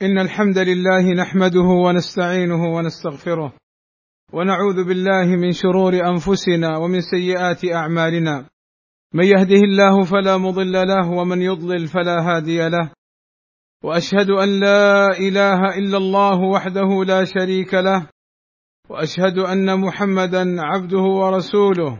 إن الحمد لله نحمده ونستعينه ونستغفره، ونعوذ بالله من شرور أنفسنا ومن سيئات أعمالنا. من يهده الله فلا مضل له، ومن يضلل فلا هادي له. وأشهد أن لا إله إلا الله وحده لا شريك له، وأشهد أن محمدا عبده ورسوله.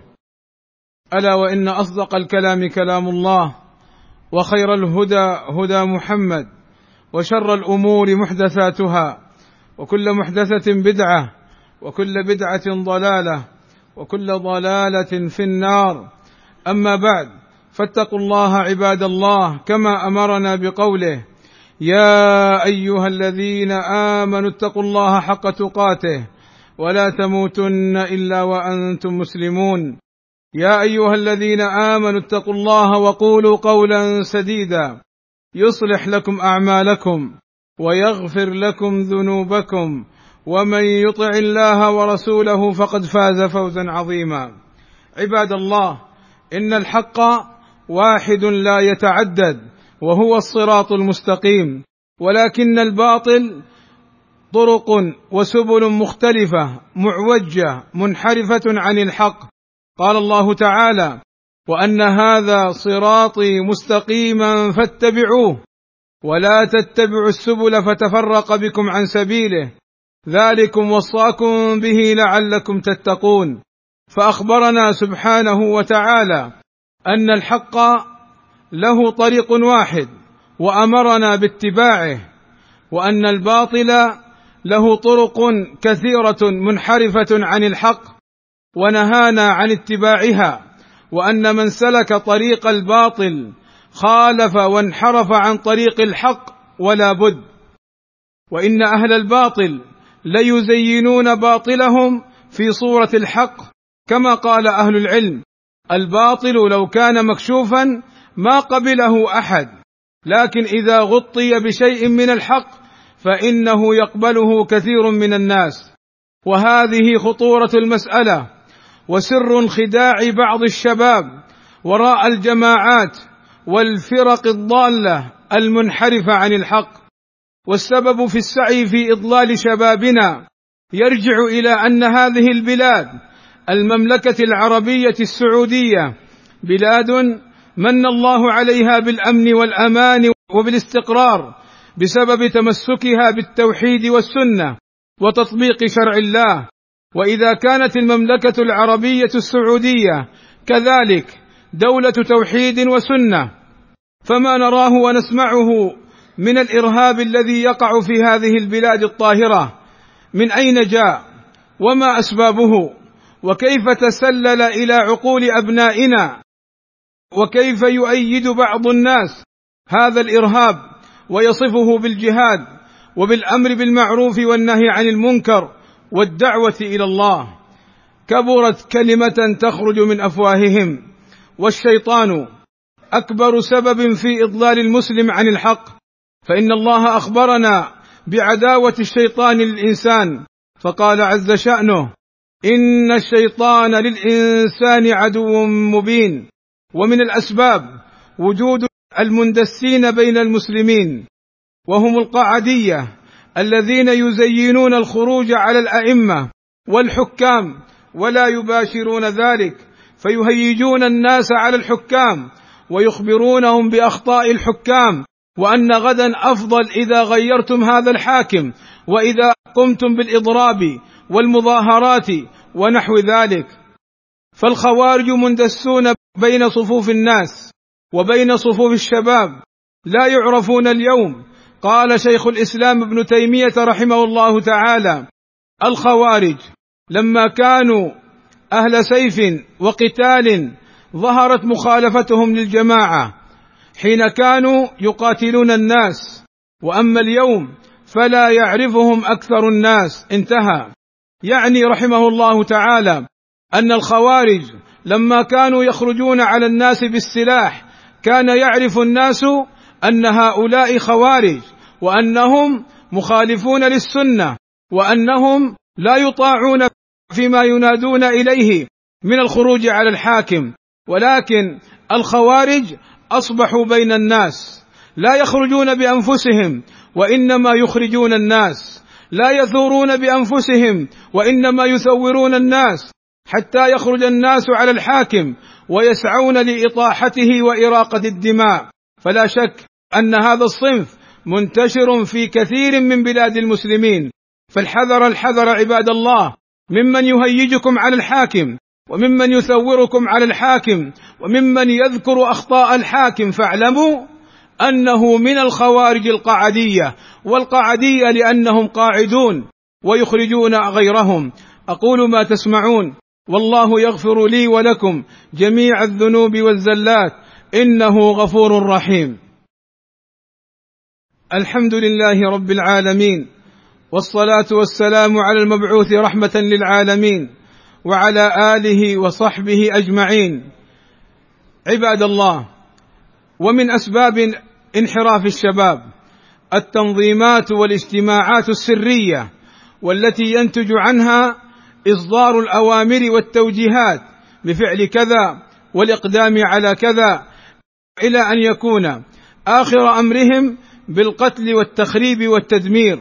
ألا وإن أصدق الكلام كلام الله، وخير الهدى هدى محمد، وشر الأمور محدثاتها، وكل محدثة بدعة، وكل بدعة ضلالة، وكل ضلالة في النار. أما بعد، فاتقوا الله عباد الله، كما أمرنا بقوله: يا أيها الذين آمنوا اتقوا الله حق تقاته ولا تموتن إلا وأنتم مسلمون. يا أيها الذين آمنوا اتقوا الله وقولوا قولا سديدا يصلح لكم أعمالكم ويغفر لكم ذنوبكم، ومن يطع الله ورسوله فقد فاز فوزا عظيما. عباد الله، إن الحق واحد لا يتعدد، وهو الصراط المستقيم، ولكن الباطل طرق وسبل مختلفة معوجة منحرفة عن الحق. قال الله تعالى: وأن هذا صراطي مستقيما فاتبعوه ولا تتبعوا السبل فتفرق بكم عن سبيله، ذلكم وصاكم به لعلكم تتقون. فأخبرنا سبحانه وتعالى أن الحق له طريق واحد وأمرنا باتباعه، وأن الباطل له طرق كثيرة منحرفة عن الحق ونهانا عن اتباعها، وأن من سلك طريق الباطل خالف وانحرف عن طريق الحق ولا بد. وإن أهل الباطل ليزينون باطلهم في صورة الحق، كما قال أهل العلم: الباطل لو كان مكشوفا ما قبله أحد، لكن إذا غطي بشيء من الحق فإنه يقبله كثير من الناس. وهذه خطورة المسألة وسر انخداع بعض الشباب وراء الجماعات والفرق الضالة المنحرفة عن الحق. والسبب في السعي في إضلال شبابنا يرجع إلى أن هذه البلاد، المملكة العربية السعودية، بلاد من الله عليها بالأمن والأمان وبالاستقرار بسبب تمسكها بالتوحيد والسنة وتطبيق شرع الله. وإذا كانت المملكة العربية السعودية كذلك دولة توحيد وسنة، فما نراه ونسمعه من الإرهاب الذي يقع في هذه البلاد الطاهرة من أين جاء؟ وما أسبابه؟ وكيف تسلل إلى عقول أبنائنا؟ وكيف يؤيد بعض الناس هذا الإرهاب ويصفه بالجهاد وبالأمر بالمعروف والنهي عن المنكر والدعوة إلى الله؟ كبرت كلمة تخرج من أفواههم، والشيطان أكبر سبب في إضلال المسلم عن الحق. فإن الله أخبرنا بعداوة الشيطان للإنسان، فقال عز شأنه: إن الشيطان للإنسان عدو مبين. ومن الأسباب وجود المندسين بين المسلمين، وهم القعدية الذين يزينون الخروج على الأئمة والحكام ولا يباشرون ذلك، فيهيجون الناس على الحكام ويخبرونهم بأخطاء الحكام، وأن غدا أفضل إذا غيرتم هذا الحاكم، وإذا قمتم بالإضراب والمظاهرات ونحو ذلك. فالخوارج مندسون بين صفوف الناس وبين صفوف الشباب لا يعرفون اليوم. قال شيخ الإسلام ابن تيمية رحمه الله تعالى: الخوارج لما كانوا أهل سيف وقتال ظهرت مخالفتهم للجماعة حين كانوا يقاتلون الناس، وأما اليوم فلا يعرفهم أكثر الناس. انتهى. يعني رحمه الله تعالى أن الخوارج لما كانوا يخرجون على الناس بالسلاح كان يعرف الناس أن هؤلاء خوارج، وأنهم مخالفون للسنة، وأنهم لا يطاعون فيما ينادون إليه من الخروج على الحاكم. ولكن الخوارج أصبحوا بين الناس لا يخرجون بأنفسهم وإنما يخرجون الناس، لا يثورون بأنفسهم وإنما يثورون الناس، حتى يخرج الناس على الحاكم ويسعون لإطاحته وإراقة الدماء. فلا شك أن هذا الصنف منتشر في كثير من بلاد المسلمين، فالحذر الحذر عباد الله ممن يهيجكم على الحاكم، وممن يثوركم على الحاكم، وممن يذكر أخطاء الحاكم، فاعلموا أنه من الخوارج القعدية، والقعدية لأنهم قاعدون ويخرجون غيرهم. أقول ما تسمعون، والله يغفر لي ولكم جميع الذنوب والزلات، إنه غفور رحيم. الحمد لله رب العالمين، والصلاة والسلام على المبعوث رحمة للعالمين، وعلى آله وصحبه أجمعين. عباد الله، ومن أسباب انحراف الشباب التنظيمات والاجتماعات السرية، والتي ينتج عنها إصدار الأوامر والتوجيهات بفعل كذا والإقدام على كذا، إلى أن يكون آخر أمرهم بالقتل والتخريب والتدمير.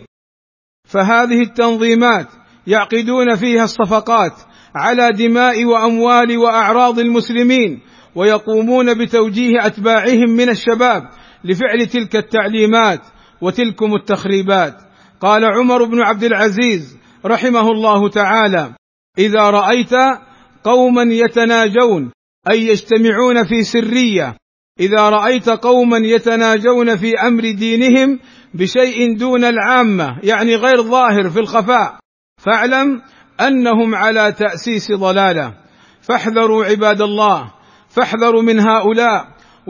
فهذه التنظيمات يعقدون فيها الصفقات على دماء وأموال وأعراض المسلمين، ويقومون بتوجيه أتباعهم من الشباب لفعل تلك التعليمات وتلكم التخريبات. قال عمر بن عبد العزيز رحمه الله تعالى: إذا رأيت قوما يتناجون، أي يجتمعون في سرية، إذا رأيت قوما يتناجون في أمر دينهم بشيء دون العامة، يعني غير ظاهر في الخفاء، فاعلم أنهم على تأسيس ضلالة. فاحذروا عباد الله، فاحذروا من هؤلاء،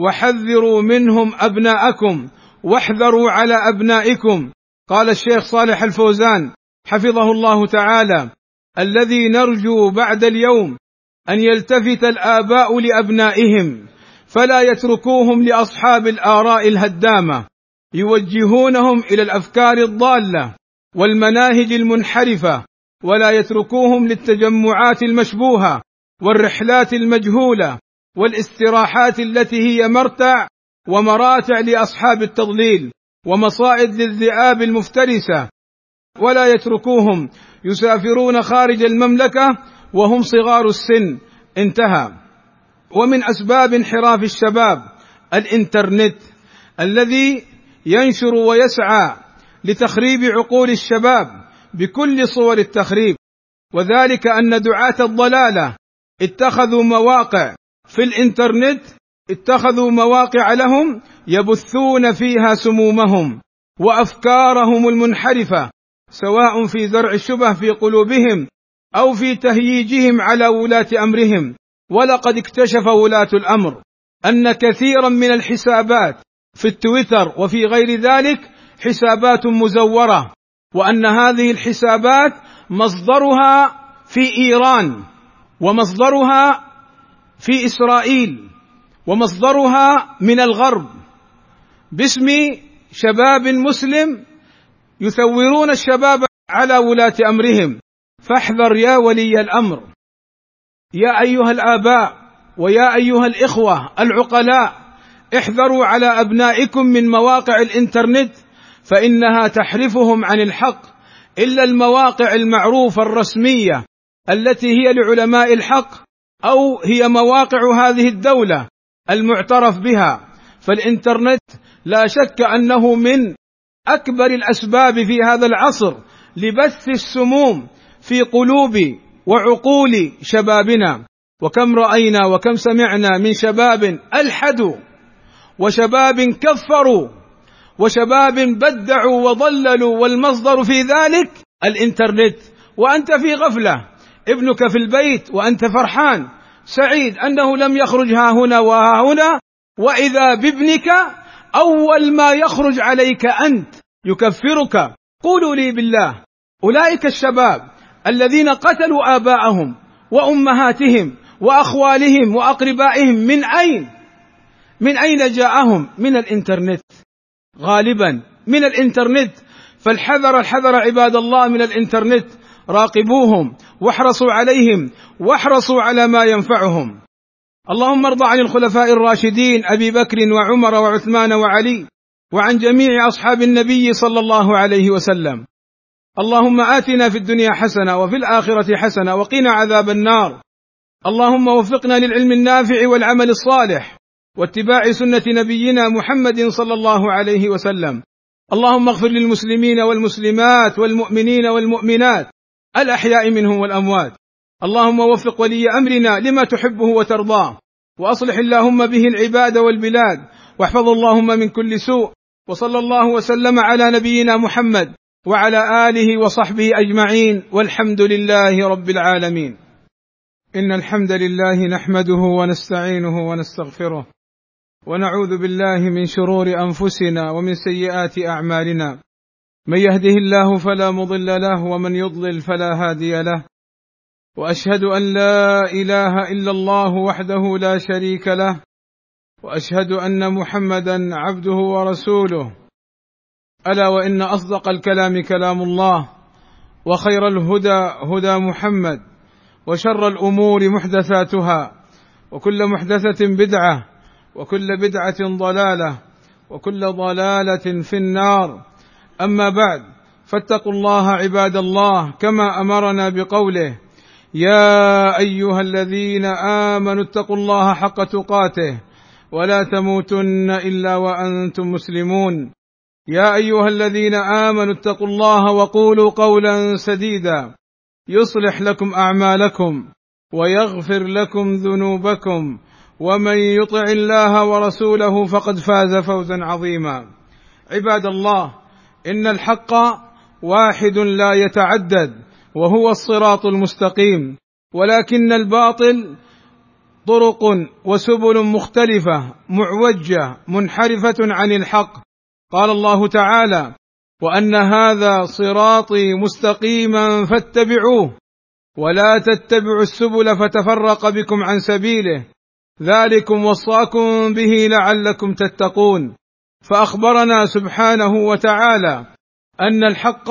وحذروا منهم أبناءكم، واحذروا على أبنائكم. قال الشيخ صالح الفوزان حفظه الله تعالى: الذي نرجو بعد اليوم أن يلتفت الآباء لأبنائهم، فلا يتركوهم لأصحاب الآراء الهدامة يوجهونهم إلى الأفكار الضالة والمناهج المنحرفة، ولا يتركوهم للتجمعات المشبوهة والرحلات المجهولة والاستراحات التي هي مرتع ومراتع لأصحاب التضليل ومصائد للذئاب المفترسة، ولا يتركوهم يسافرون خارج المملكة وهم صغار السن. انتهى. ومن أسباب انحراف الشباب الإنترنت، الذي ينشر ويسعى لتخريب عقول الشباب بكل صور التخريب، وذلك أن دعاة الضلالة اتخذوا مواقع في الإنترنت، اتخذوا مواقع لهم يبثون فيها سمومهم وأفكارهم المنحرفة، سواء في زرع الشبه في قلوبهم أو في تهييجهم على ولاة أمرهم. ولقد اكتشف ولاة الأمر أن كثيرا من الحسابات في التويتر وفي غير ذلك حسابات مزورة، وأن هذه الحسابات مصدرها في إيران، ومصدرها في إسرائيل، ومصدرها من الغرب، باسم شباب مسلم يثورون الشباب على ولاة أمرهم. فاحذر يا ولي الأمر، يا أيها الآباء ويا أيها الإخوة العقلاء، احذروا على أبنائكم من مواقع الإنترنت، فإنها تحرفهم عن الحق، إلا المواقع المعروفة الرسمية التي هي لعلماء الحق، أو هي مواقع هذه الدولة المعترف بها. فالإنترنت لا شك أنه من أكبر الأسباب في هذا العصر لبث السموم في قلوب وعقول شبابنا. وكم رأينا وكم سمعنا من شباب ألحدوا، وشباب كفروا، وشباب بدعوا وضللوا، والمصدر في ذلك الإنترنت، وأنت في غفلة، ابنك في البيت وأنت فرحان سعيد أنه لم يخرج ها هنا وها هنا، وإذا بابنك أول ما يخرج عليك أنت يكفرك. قولوا لي بالله، أولئك الشباب الذين قتلوا آباءهم وأمهاتهم وأخوالهم وأقربائهم من أين جاءهم؟ من الإنترنت، غالبا من الإنترنت. فالحذر الحذر عباد الله من الإنترنت، راقبوهم واحرصوا عليهم واحرصوا على ما ينفعهم. اللهم ارض عن الخلفاء الراشدين أبي بكر وعمر وعثمان وعلي، وعن جميع أصحاب النبي صلى الله عليه وسلم. اللهم آتنا في الدنيا حسنة وفي الآخرة حسنة وقنا عذاب النار. اللهم وفقنا للعلم النافع والعمل الصالح واتباع سنة نبينا محمد صلى الله عليه وسلم. اللهم اغفر للمسلمين والمسلمات والمؤمنين والمؤمنات الأحياء منهم والأموات. اللهم وفق ولي أمرنا لما تحبه وترضاه، وأصلح اللهم به العباد والبلاد، واحفظ اللهم من كل سوء. وصلى الله وسلم على نبينا محمد وعلى آله وصحبه أجمعين، والحمد لله رب العالمين. إن الحمد لله نحمده ونستعينه ونستغفره، ونعوذ بالله من شرور أنفسنا ومن سيئات أعمالنا. من يهده الله فلا مضل له، ومن يضلل فلا هادي له. وأشهد أن لا إله إلا الله وحده لا شريك له، وأشهد أن محمدا عبده ورسوله. ألا وإن أصدق الكلام كلام الله، وخير الهدى هدى محمد، وشر الأمور محدثاتها، وكل محدثة بدعة، وكل بدعة ضلالة، وكل ضلالة في النار. أما بعد، فاتقوا الله عباد الله، كما أمرنا بقوله: يا أيها الذين آمنوا اتقوا الله حق تقاته ولا تموتن إلا وأنتم مسلمون. يا أيها الذين آمنوا اتقوا الله وقولوا قولا سديدا يصلح لكم أعمالكم ويغفر لكم ذنوبكم، ومن يطع الله ورسوله فقد فاز فوزا عظيما. عباد الله، إن الحق واحد لا يتعدد، وهو الصراط المستقيم، ولكن الباطل طرق وسبل مختلفة معوجة منحرفة عن الحق. قال الله تعالى: وأن هذا صراطي مستقيما فاتبعوه ولا تتبعوا السبل فتفرق بكم عن سبيله، ذلكم وصاكم به لعلكم تتقون. فأخبرنا سبحانه وتعالى أن الحق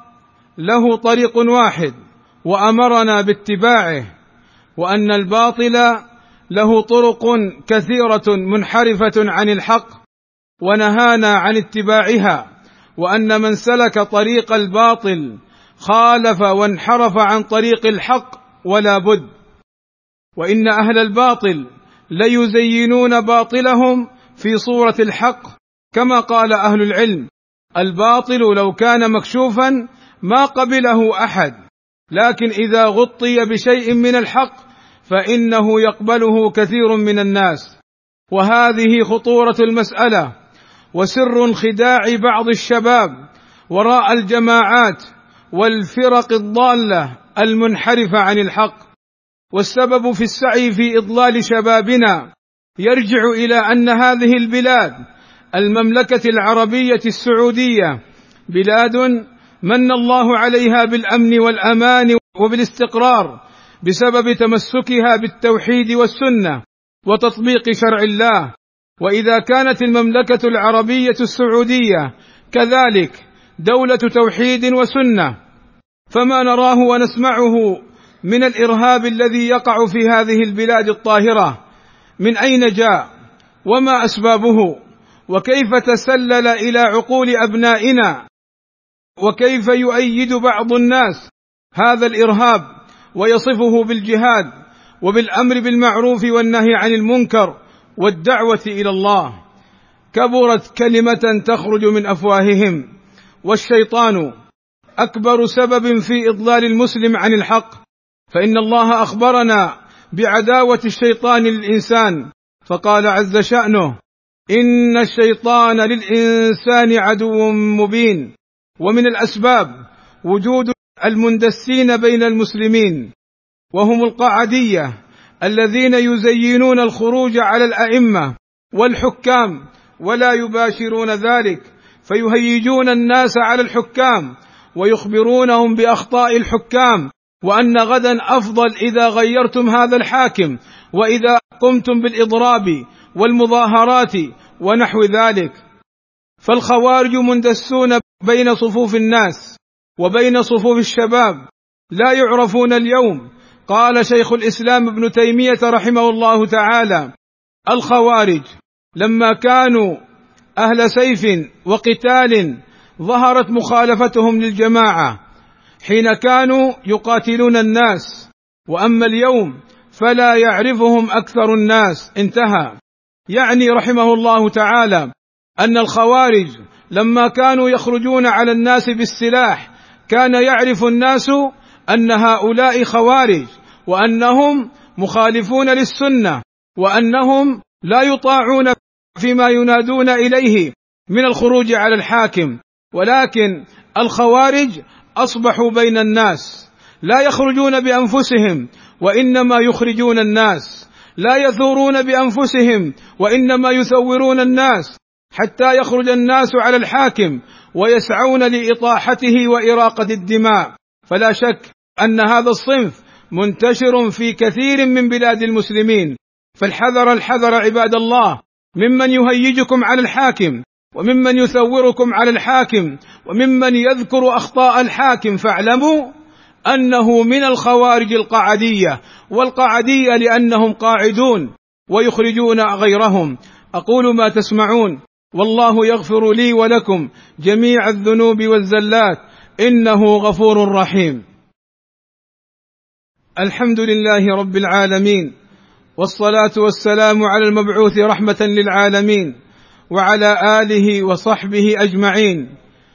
له طريق واحد وأمرنا باتباعه، وأن الباطل له طرق كثيرة منحرفة عن الحق ونهانا عن اتباعها، وأن من سلك طريق الباطل خالف وانحرف عن طريق الحق ولا بد. وإن أهل الباطل ليزينون باطلهم في صورة الحق، كما قال أهل العلم: الباطل لو كان مكشوفا ما قبله أحد، لكن إذا غطي بشيء من الحق فإنه يقبله كثير من الناس. وهذه خطورة المسألة وسر انخداع بعض الشباب وراء الجماعات والفرق الضالة المنحرفة عن الحق. والسبب في السعي في إضلال شبابنا يرجع إلى أن هذه البلاد، المملكة العربية السعودية، بلاد من الله عليها بالأمن والأمان وبالاستقرار بسبب تمسكها بالتوحيد والسنة وتطبيق شرع الله. وإذا كانت المملكة العربية السعودية كذلك دولة توحيد وسنة، فما نراه ونسمعه من الإرهاب الذي يقع في هذه البلاد الطاهرة من أين جاء؟ وما أسبابه؟ وكيف تسلل إلى عقول أبنائنا؟ وكيف يؤيد بعض الناس هذا الإرهاب ويصفه بالجهاد وبالأمر بالمعروف والنهي عن المنكر والدعوة إلى الله؟ كبرت كلمة تخرج من أفواههم، والشيطان أكبر سبب في إضلال المسلم عن الحق. فإن الله أخبرنا بعداوة الشيطان للإنسان، فقال عز شأنه: إن الشيطان للإنسان عدو مبين. ومن الأسباب وجود المندسين بين المسلمين، وهم القعدية الذين يزينون الخروج على الأئمة والحكام ولا يباشرون ذلك، فيهيجون الناس على الحكام ويخبرونهم بأخطاء الحكام، وأن غدا أفضل إذا غيرتم هذا الحاكم، وإذا قمتم بالإضراب والمظاهرات ونحو ذلك. فالخوارج مندسون بين صفوف الناس وبين صفوف الشباب لا يعرفون اليوم. قال شيخ الإسلام ابن تيمية رحمه الله تعالى: الخوارج لما كانوا أهل سيف وقتال ظهرت مخالفتهم للجماعة حين كانوا يقاتلون الناس، وأما اليوم فلا يعرفهم أكثر الناس. انتهى. يعني رحمه الله تعالى أن الخوارج لما كانوا يخرجون على الناس بالسلاح كان يعرف الناس أن هؤلاء خوارج، وأنهم مخالفون للسنة، وأنهم لا يطاعون فيما ينادون إليه من الخروج على الحاكم. ولكن الخوارج أصبحوا بين الناس، لا يخرجون بأنفسهم وإنما يخرجون الناس، لا يثورون بأنفسهم وإنما يثورون الناس، حتى يخرج الناس على الحاكم ويسعون لإطاحته وإراقة الدماء. فلا شك أن هذا الصنف منتشر في كثير من بلاد المسلمين، فالحذر الحذر عباد الله ممن يهيجكم على الحاكم، وممن يثوركم على الحاكم، وممن يذكر أخطاء الحاكم، فاعلموا أنه من الخوارج القعدية، والقعدية لأنهم قاعدون ويخرجون غيرهم. أقول ما تسمعون، والله يغفر لي ولكم جميع الذنوب والزلات، إنه غفور رحيم. الحمد لله رب العالمين، والصلاة والسلام على المبعوث رحمة للعالمين، وعلى آله وصحبه أجمعين.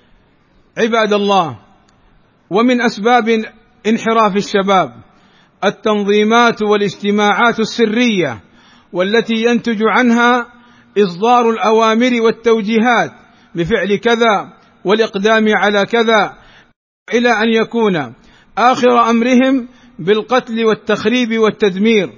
عباد الله، ومن أسباب انحراف الشباب التنظيمات والاجتماعات السرية، والتي ينتج عنها إصدار الأوامر والتوجيهات بفعل كذا والإقدام على كذا، إلى أن يكون آخر أمرهم بالقتل والتخريب والتدمير.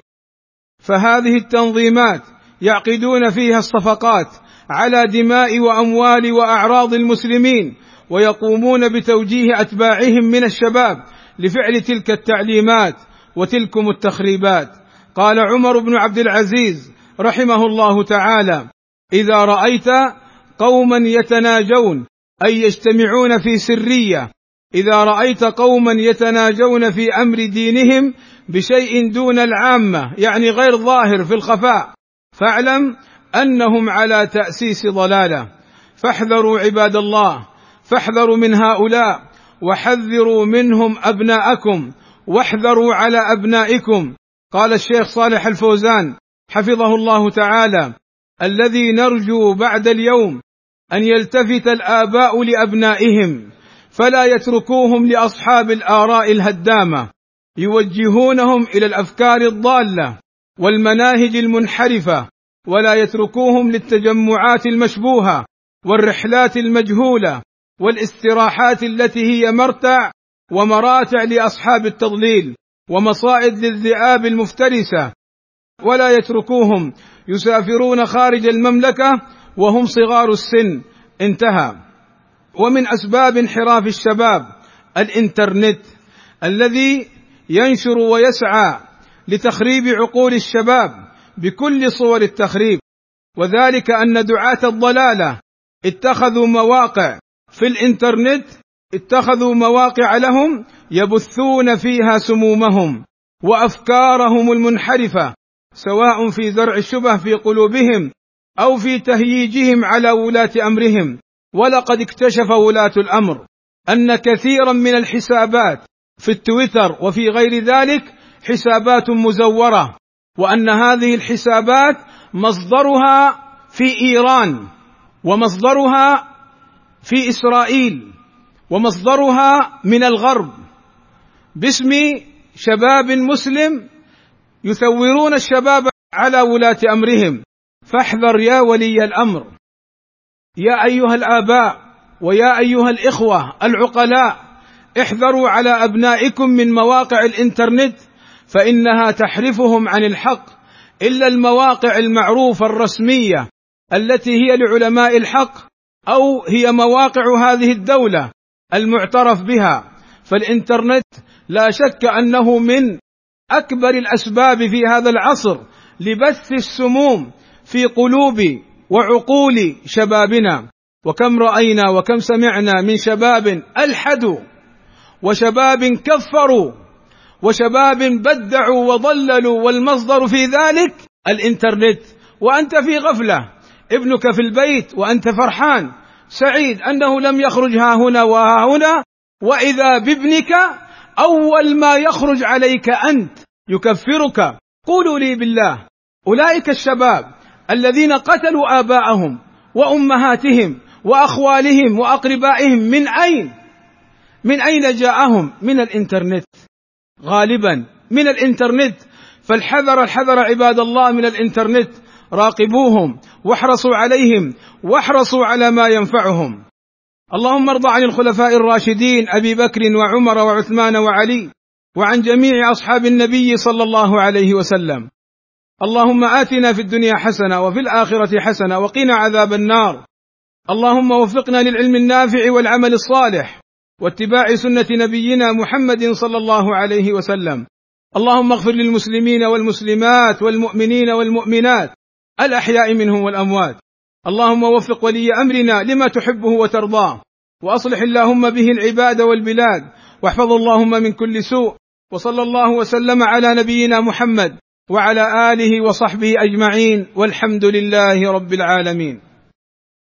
فهذه التنظيمات يعقدون فيها الصفقات على دماء وأموال وأعراض المسلمين، ويقومون بتوجيه أتباعهم من الشباب لفعل تلك التعليمات وتلكم التخريبات. قال عمر بن عبد العزيز رحمه الله تعالى: إذا رأيت قوما يتناجون أي يجتمعون في سرية، إذا رأيت قوما يتناجون في أمر دينهم بشيء دون العامة، يعني غير ظاهر في الخفاء، فاعلم أنهم على تأسيس ضلالة. فاحذروا عباد الله، فاحذروا من هؤلاء، وحذروا منهم أبناءكم، واحذروا على أبنائكم. قال الشيخ صالح الفوزان حفظه الله تعالى: الذي نرجو بعد اليوم أن يلتفت الآباء لأبنائهم فلا يتركوهم لأصحاب الآراء الهدامة يوجهونهم إلى الأفكار الضالة والمناهج المنحرفة، ولا يتركوهم للتجمعات المشبوهة والرحلات المجهولة والاستراحات التي هي مرتع ومراتع لأصحاب التضليل ومصائد للذئاب المفترسة، ولا يتركوهم يسافرون خارج المملكة وهم صغار السن. انتهى. ومن أسباب انحراف الشباب الإنترنت الذي ينشر ويسعى لتخريب عقول الشباب بكل صور التخريب، وذلك أن دعاة الضلالة اتخذوا مواقع في الإنترنت، اتخذوا مواقع لهم يبثون فيها سمومهم وأفكارهم المنحرفة، سواء في زرع الشبه في قلوبهم أو في تهييجهم على ولاة أمرهم. ولقد اكتشف ولاة الأمر أن كثيرا من الحسابات في التويتر وفي غير ذلك حسابات مزورة، وأن هذه الحسابات مصدرها في إيران، ومصدرها في إسرائيل، ومصدرها من الغرب، باسم شباب مسلم يثورون الشباب على ولاة أمرهم. فاحذر يا ولي الأمر، يا أيها الآباء ويا أيها الإخوة العقلاء، احذروا على أبنائكم من مواقع الإنترنت، فإنها تحرفهم عن الحق، إلا المواقع المعروفة الرسمية التي هي لعلماء الحق، أو هي مواقع هذه الدولة المعترف بها. فالإنترنت لا شك أنه من أكبر الأسباب في هذا العصر لبث السموم في قلوب وعقول شبابنا. وكم رأينا وكم سمعنا من شباب ألحدوا، وشباب كفروا، وشباب بدعوا وضللوا، والمصدر في ذلك الإنترنت، وأنت في غفلة. ابنك في البيت وأنت فرحان سعيد أنه لم يخرج ها هنا وها هنا، وإذا بابنك أول ما يخرج عليك أنت يكفرك. قولوا لي بالله، أولئك الشباب الذين قتلوا آباءهم وأمهاتهم وأخوالهم وأقربائهم من أين جاءهم؟ من الإنترنت، غالبا من الإنترنت. فالحذر الحذر عباد الله من الإنترنت، راقبوهم واحرصوا عليهم واحرصوا على ما ينفعهم. اللهم ارض عن الخلفاء الراشدين أبي بكر وعمر وعثمان وعلي، وعن جميع أصحاب النبي صلى الله عليه وسلم. اللهم آتنا في الدنيا حسنة وفي الآخرة حسنة وقنا عذاب النار. اللهم وفقنا للعلم النافع والعمل الصالح واتباع سنة نبينا محمد صلى الله عليه وسلم. اللهم اغفر للمسلمين والمسلمات والمؤمنين والمؤمنات الأحياء منهم والأموات. اللهم وفق ولي أمرنا لما تحبه وترضاه، وأصلح اللهم به العباد والبلاد، واحفظ اللهم من كل سوء. وصلى الله وسلم على نبينا محمد وعلى آله وصحبه أجمعين، والحمد لله رب العالمين.